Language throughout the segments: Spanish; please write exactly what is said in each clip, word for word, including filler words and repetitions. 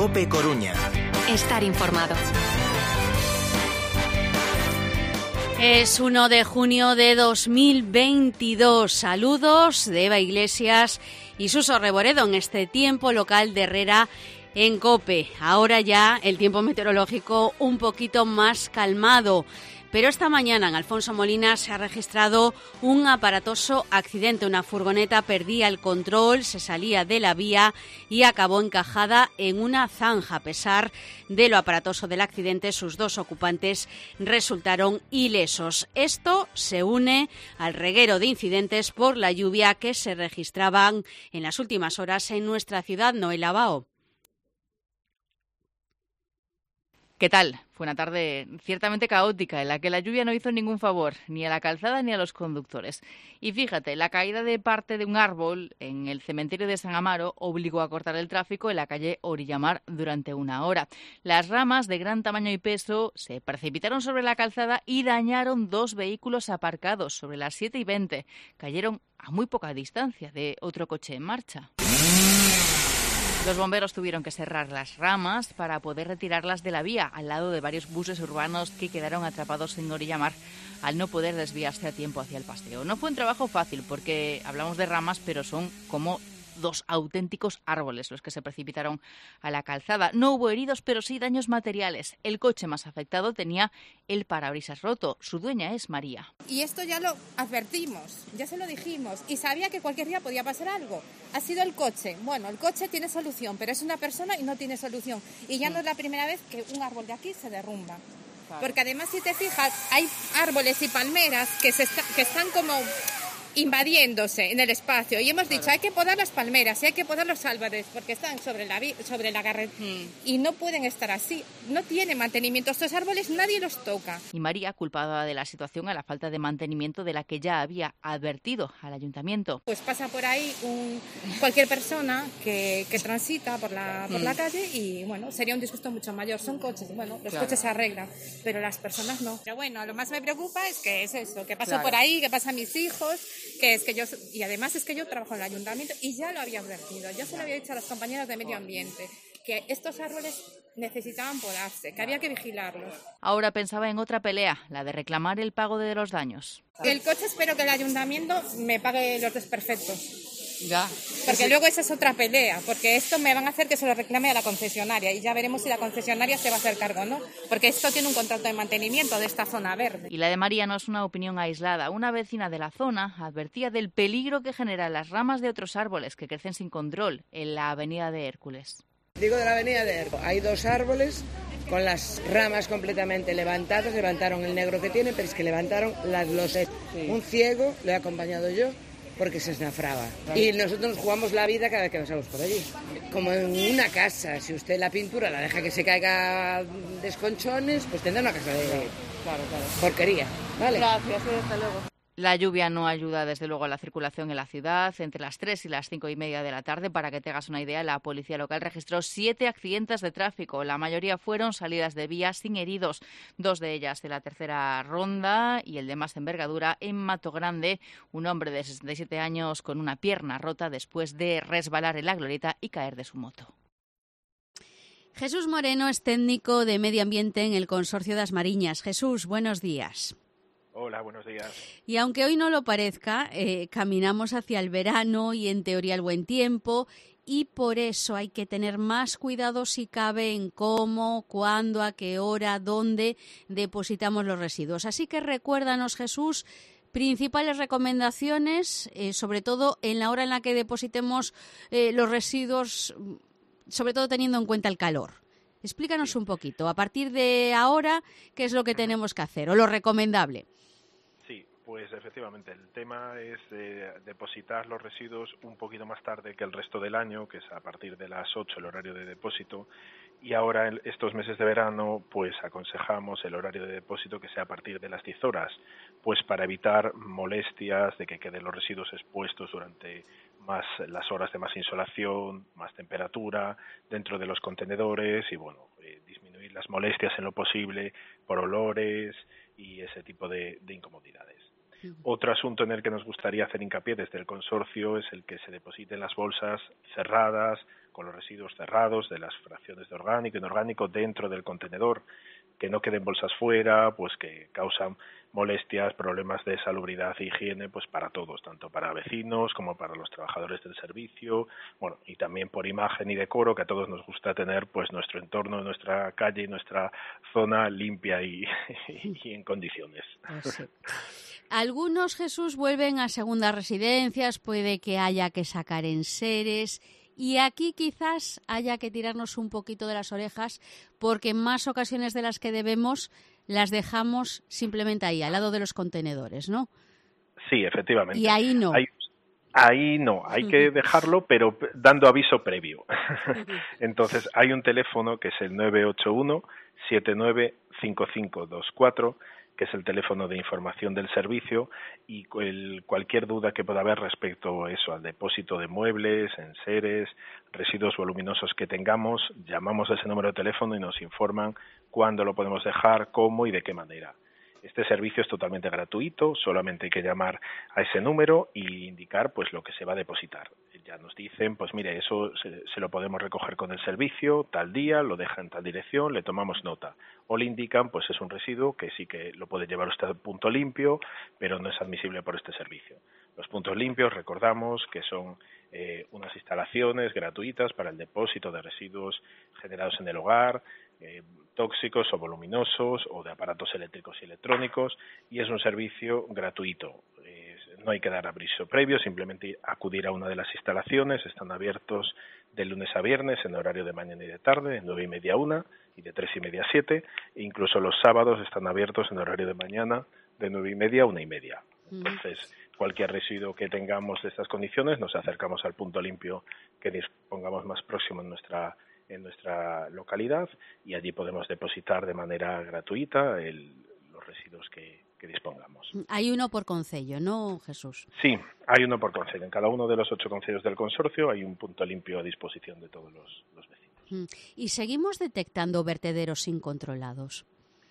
COPE Coruña. Estar informado. Es uno de junio de dos mil veintidós. Saludos de Eva Iglesias y Suso Reboredo en este tiempo local de Herrera en COPE. Ahora ya el tiempo meteorológico un poquito más calmado. Pero esta mañana en Alfonso Molina se ha registrado un aparatoso accidente. Una furgoneta perdía el control, se salía de la vía y acabó encajada en una zanja. A pesar de lo aparatoso del accidente, sus dos ocupantes resultaron ilesos. Esto se une al reguero de incidentes por la lluvia que se registraban en las últimas horas en nuestra ciudad. Noela Bao. ¿Qué tal? Fue una tarde ciertamente caótica en la que la lluvia no hizo ningún favor, ni a la calzada ni a los conductores. Y fíjate, la caída de parte de un árbol en el cementerio de San Amaro obligó a cortar el tráfico en la calle Orillamar durante una hora. Las ramas de gran tamaño y peso se precipitaron sobre la calzada y dañaron dos vehículos aparcados sobre las siete y veinte. Cayeron a muy poca distancia de otro coche en marcha. Los bomberos tuvieron que cerrar las ramas para poder retirarlas de la vía, al lado de varios buses urbanos que quedaron atrapados en Orillamar al no poder desviarse a tiempo hacia el paseo. No fue un trabajo fácil porque hablamos de ramas, pero son como dos auténticos árboles los que se precipitaron a la calzada. No hubo heridos, pero sí daños materiales. El coche más afectado tenía el parabrisas roto. Su dueña es María. Y esto ya lo advertimos, ya se lo dijimos, y sabía que cualquier día podía pasar algo. Ha sido el coche. Bueno, el coche tiene solución, pero es una persona y no tiene solución. Y ya no es la primera vez que un árbol de aquí se derrumba. Claro. Porque además, si te fijas, hay árboles y palmeras que, se está, que están como invadiéndose en el espacio, y hemos dicho, claro, hay que podar las palmeras y hay que podar los árboles porque están sobre la sobre la carretera mm. y no pueden estar así, no tienen mantenimiento estos árboles, nadie los toca. Y María culpaba de la situación a la falta de mantenimiento de la que ya había advertido al ayuntamiento. Pues pasa por ahí un, cualquier persona que, que transita por la por mm. la calle y bueno, sería un disgusto mucho mayor. Son coches, bueno, los claro. coches se arreglan, pero las personas no. Pero bueno, lo más me preocupa es que es eso, que pasó claro. por ahí, que pasa a mis hijos, que es que yo, y además es que yo trabajo en el ayuntamiento y ya lo había advertido, ya se lo había dicho a los compañeros de medio ambiente, que estos árboles necesitaban podarse, que había que vigilarlos. Ahora pensaba en otra pelea, la de reclamar el pago de los daños. El coche espero que el ayuntamiento me pague los desperfectos. Ya. Porque luego esa es otra pelea, porque esto me van a hacer que se lo reclame a la concesionaria y ya veremos si la concesionaria se va a hacer cargo o no, porque esto tiene un contrato de mantenimiento de esta zona verde. Y la de María no es una opinión aislada. Una vecina de la zona advertía del peligro que generan las ramas de otros árboles que crecen sin control en la avenida de Hércules. Digo de la avenida de Hércules, hay dos árboles con las ramas completamente levantadas, levantaron el negro que tiene, pero es que levantaron las losas. Sí. Un ciego, lo he acompañado yo, porque se esnafraba. Y nosotros nos jugamos la vida cada vez que pasamos por allí. Como en una casa, si usted la pintura la deja que se caiga desconchones, pues tendrá una casa de claro, claro. porquería. ¿Vale? Gracias, hasta luego. La lluvia no ayuda desde luego a la circulación en la ciudad. Entre las tres y las cinco y media de la tarde, para que te hagas una idea, la policía local registró siete accidentes de tráfico. La mayoría fueron salidas de vías sin heridos, dos de ellas de la tercera ronda y el de más envergadura en Mato Grande, un hombre de sesenta y siete años con una pierna rota después de resbalar en la glorieta y caer de su moto. Jesús Moreno es técnico de medio ambiente en el Consorcio das Mariñas. Jesús, buenos días. Hola, buenos días. Y aunque hoy no lo parezca, eh, caminamos hacia el verano y en teoría el buen tiempo, y por eso hay que tener más cuidado si cabe en cómo, cuándo, a qué hora, dónde depositamos los residuos. Así que recuérdanos, Jesús, principales recomendaciones, eh, sobre todo en la hora en la que depositemos eh, los residuos, sobre todo teniendo en cuenta el calor. Explícanos un poquito, a partir de ahora, qué es lo que tenemos que hacer o lo recomendable. Sí, pues efectivamente, el tema es eh, depositar los residuos un poquito más tarde que el resto del año, que es a partir de las ocho el horario de depósito, y ahora en estos meses de verano pues aconsejamos el horario de depósito que sea a partir de las diez horas, pues para evitar molestias de que queden los residuos expuestos durante más las horas de más insolación, más temperatura dentro de los contenedores y bueno, eh, disminuir las molestias en lo posible por olores y ese tipo de, de incomodidades. Sí. Otro asunto en el que nos gustaría hacer hincapié desde el consorcio es el que se depositen las bolsas cerradas con los residuos cerrados de las fracciones de orgánico y inorgánico dentro del contenedor, que no queden bolsas fuera, pues que causan molestias, problemas de salubridad e higiene, pues para todos, tanto para vecinos como para los trabajadores del servicio, bueno, y también por imagen y decoro, que a todos nos gusta tener pues nuestro entorno, nuestra calle y nuestra zona limpia y, y en condiciones. Sí. Algunos, Jesús, vuelven a segundas residencias, puede que haya que sacar enseres. Y aquí quizás haya que tirarnos un poquito de las orejas, porque en más ocasiones de las que debemos las dejamos simplemente ahí, al lado de los contenedores, ¿no? Sí, efectivamente. Y ahí no. Ahí, ahí no, hay que dejarlo, pero dando aviso previo. Entonces, hay un teléfono que es el nueve ocho uno, siete nueve cinco cinco dos cuatro, que es el teléfono de información del servicio, y el, cualquier duda que pueda haber respecto a eso, al depósito de muebles, enseres, residuos voluminosos que tengamos, llamamos a ese número de teléfono y nos informan cuándo lo podemos dejar, cómo y de qué manera. Este servicio es totalmente gratuito, solamente hay que llamar a ese número y indicar pues lo que se va a depositar. Ya nos dicen, pues mire, eso se, se lo podemos recoger con el servicio, tal día, lo deja en tal dirección, le tomamos nota. O le indican, pues es un residuo que sí que lo puede llevar usted a punto limpio, pero no es admisible por este servicio. Los puntos limpios, recordamos que son eh, unas instalaciones gratuitas para el depósito de residuos generados en el hogar, eh, tóxicos o voluminosos o de aparatos eléctricos y electrónicos, y es un servicio gratuito. Eh, no hay que dar aviso previo, simplemente acudir a una de las instalaciones. Están abiertos de lunes a viernes en horario de mañana y de tarde, de nueve y media a una y de tres y media a siete, e incluso los sábados están abiertos en horario de mañana de nueve y media a una y media. Entonces, cualquier residuo que tengamos de estas condiciones, nos acercamos al punto limpio que dispongamos más próximo en nuestra en nuestra localidad, y allí podemos depositar de manera gratuita el, los residuos que, que dispongamos. Hay uno por concello, ¿no, Jesús? Sí, hay uno por concello. En cada uno de los ocho concellos del consorcio hay un punto limpio a disposición de todos los, los vecinos. ¿Y seguimos detectando vertederos incontrolados?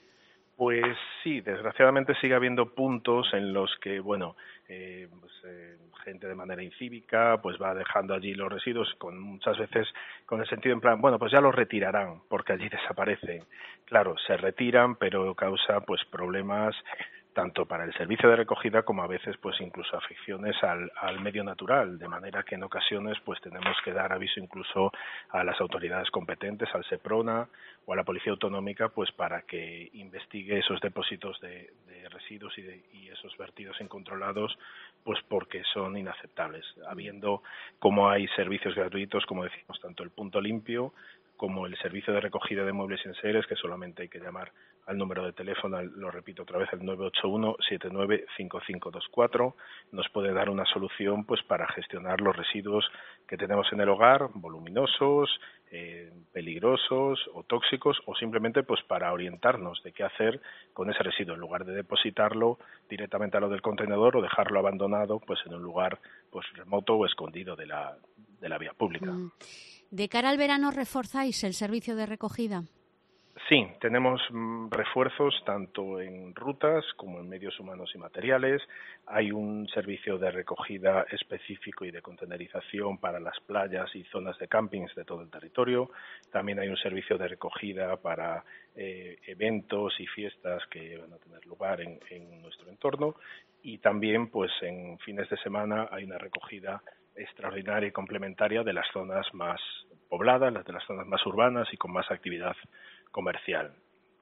Pues sí, desgraciadamente sigue habiendo puntos en los que, bueno, eh, pues, eh, gente de manera incívica pues va dejando allí los residuos, con muchas veces con el sentido en plan, bueno, pues ya los retirarán porque allí desaparecen. Claro, se retiran, pero causa pues problemas tanto para el servicio de recogida como a veces pues incluso afecciones al, al medio natural, de manera que en ocasiones pues tenemos que dar aviso incluso a las autoridades competentes, al SEPRONA o a la Policía Autonómica, pues para que investigue esos depósitos de, de residuos y, de, y esos vertidos incontrolados, pues porque son inaceptables, habiendo como hay servicios gratuitos, como decimos, tanto el punto limpio como el servicio de recogida de muebles y enseres, que solamente hay que llamar al número de teléfono, lo repito otra vez, el nueve ocho uno, siete nueve cinco cinco dos cuatro, nos puede dar una solución pues para gestionar los residuos que tenemos en el hogar, voluminosos, eh, peligrosos o tóxicos, o simplemente pues para orientarnos de qué hacer con ese residuo, en lugar de depositarlo directamente a lo del contenedor o dejarlo abandonado pues en un lugar pues remoto o escondido de la, de la vía pública. Mm. ¿De cara al verano reforzáis el servicio de recogida? Sí, tenemos mm, refuerzos tanto en rutas como en medios humanos y materiales. Hay un servicio de recogida específico y de contenerización para las playas y zonas de campings de todo el territorio. También hay un servicio de recogida para eh, eventos y fiestas que van a tener lugar en, en nuestro entorno. Y también, pues, en fines de semana hay una recogida extraordinaria y complementaria de las zonas más pobladas, las de las zonas más urbanas y con más actividad comercial.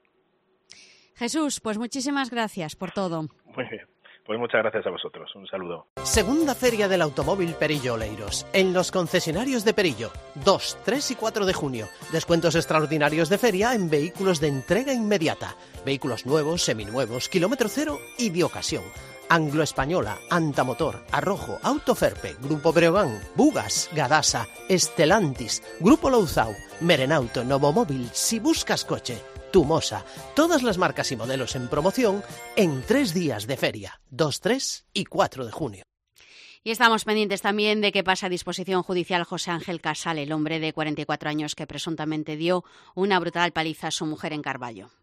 Jesús, pues muchísimas gracias por todo. Muy bien, pues muchas gracias a vosotros. Un saludo. Segunda Feria del Automóvil Perillo Oleiros, en los concesionarios de Perillo, dos, tres y cuatro de junio. Descuentos extraordinarios de feria en vehículos de entrega inmediata, vehículos nuevos, seminuevos, kilómetro cero y de ocasión. Anglo Española, Antamotor, Arrojo, Autoferpe, Grupo Breogán, Bugas, Gadasa, Estelantis, Grupo Louzao, Merenauto, Novomóvil, si buscas coche, Tumosa, todas las marcas y modelos en promoción en tres días de feria, dos, tres y cuatro de junio. Y estamos pendientes también de que pasa a disposición judicial José Ángel Casal, el hombre de cuarenta y cuatro años que presuntamente dio una brutal paliza a su mujer en Carballo.